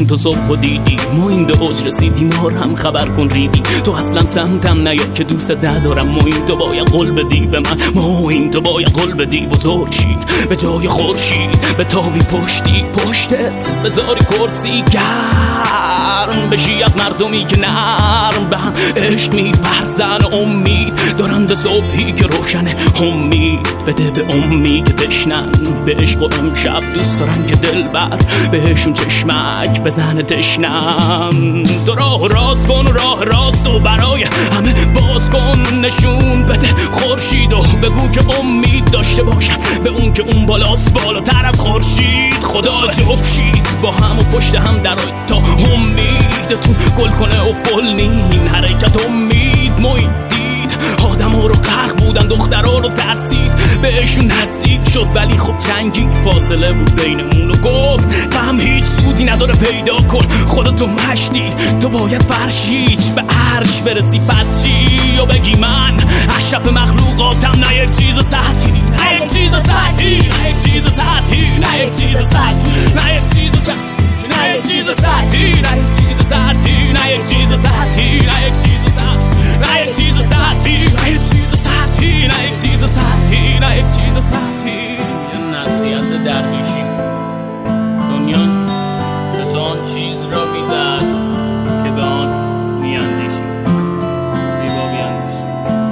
تو صبح دیدی ما این به اوج رسیدیم، ما هم خبر کن ریدی. تو اصلا سمتم نیا که دوست ندارم، ما این تو باید قول بدی به من، ما این تو باید قول بدی. بزرگ شید به جای خورشید، به تابی پشتت بذاری کرسی گرم بشی از مردمی که نرم به هم عشق می‌ورزن. امید دارند صبحی که روشنه، امید بده به امید که بشنن به عشق و امشب دوست دارن که دلبر بهشون چشمک بزنه تشنم. تو راه راست کن و راه راست و برای همه باز کن، نشون بده خورشید و بگو که امید داشته باشم به اون که اون بالاست بالاتر از خورشید. خدا جفت شید با هم و پشت هم درای تا امیدتون گل کنه و فل نین حرکت امید محیط دید. آدم ها رو غرق بودن، دخترها رو ترسید بهشون نزدیک شد ولی خب چنگی فاصله بود بینمون و گفت غم هیچ سودی نداره پیدا کن خودتو مشتی. تو باید فرشیچ به عرش برسی پس چی و بگی من اشرف مخلوقاتم، نه یک چیز سطحی، نه یک چیز سطحی، نه یک چیز سطحی، نه یک چیز سطحی، نه یک چیز سطحی، نه یک چیز سطحی، نه یک چیز سطحی، نه یک چیز سطحی، نه یک چیز سطحی، نه یک چیز سطحی، نه یک چیز سطحی، نه یک چیز سطحی، نه یک چیز سطحی. یه نصیحت درویشی، دنیا به تو آن چیز را می‌دهد که به آن می‌اندیشی. زیبا بیاندیشی.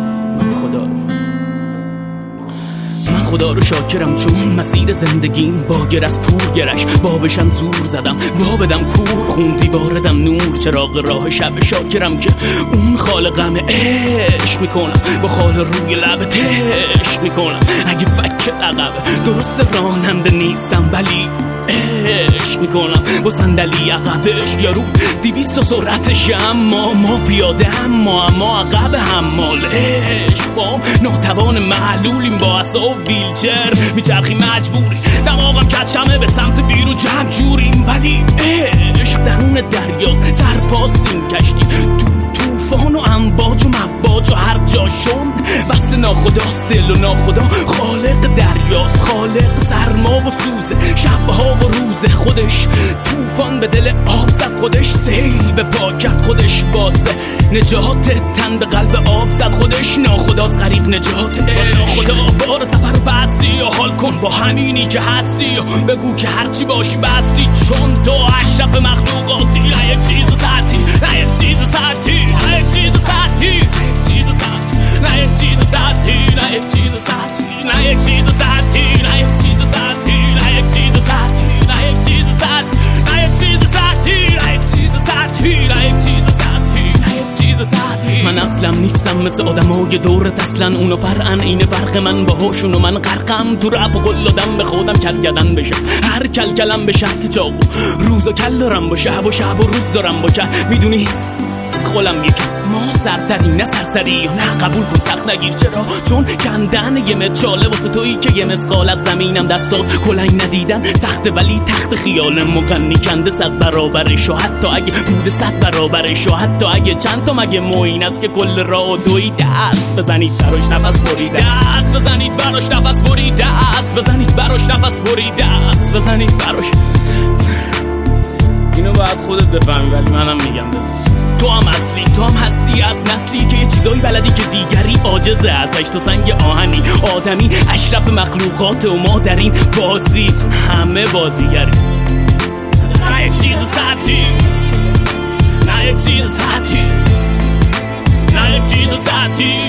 من خدا رو شاکرم چون مسیر زندگیم باگر از کور گرش بابشم زور زدم وا بدم کور خوندی واردم نور چراغ راه شب. شاکرم که اون خالقم عشق میکنم با خال روی لب عشق میکنم. اگه فکر عقب درست راننده نیستم ولی عشق میکنم با صندلی عقب عشق یارو 200 سرعتش، اما ما پیاده اما عقب حمال عشق با ناتوان معلولیم با عصا ویلچر میچرخی مجبوری دماغم کچمه به سمت بیرون جمع جوریم ولی عشق درون دریاست سرپاستیم کشتی طوفان و امواج و مواج و هر جاشون وصل ناخداست دل و ناخدا خالق دریاست خالق سرما و سوزه شبها و روز خودش طوفان به دل آب زد خودش سیل به پاکت خودش باسه نجات تن به قلب آب زد خودش ناخداست غریب نجات ناخدا بار سفر و بستی و حال کن با همینی که هستی و بگو که هرچی باشی بستی چون تو اشرف مخلوقاتی. نه یک چیز سطحی، نه یک چیز سطحی، نه یک چیز سطحی، نه یک چیز سطحی، نه یک چیز سطحی، نه یک چیز سطحی، نه یک چیز سطحی، نه یک چیز سطحی، نه یک چیز سطحی، نه یک چیز سطحی، نه یک چیز سطحی، نه یک چیز سطحی، نه یک چیز سطحی. من اصلا نیستم مثل آدمای دورت اصلا اونو فرقن اینه فرق من باهاشون و من غرقم تو رپ و قل دادم به خودم کلگدن بشم هر کلکلم به شرط چاقو روز و کل دارم با شب و روز دارم با کل میدونی خولم یک ما سرتری نه سرسری نه قبول کن سخت نگیر چرا چون کندن یه مچاله واسه تویی که یه مسقال از زمینم دستات کلنگ ندیدن سخته ولی تخت خیال مغنی کنده 100 برابرش و حتی اگه بوده 100 برابرش و حتی اگه چند تا مگه موین است که کل راه دوی دست بزنید براش نفس برید دست بزنید براش نفس برید دست بزنید براش نفس برید دست بزنید براش. اینو باید خودت بفهمی ولی منم میگم تو هم اصلی تو هم هستی از نسلی که یه چیزایی بلدی که دیگری عاجزه ازش تو سنگ آهنی آدمی اشرف مخلوقات و ما در این بازی همه بازیگری. نه یک چیز سطحی نه یک چیز سطحی نه یک چیز سطحی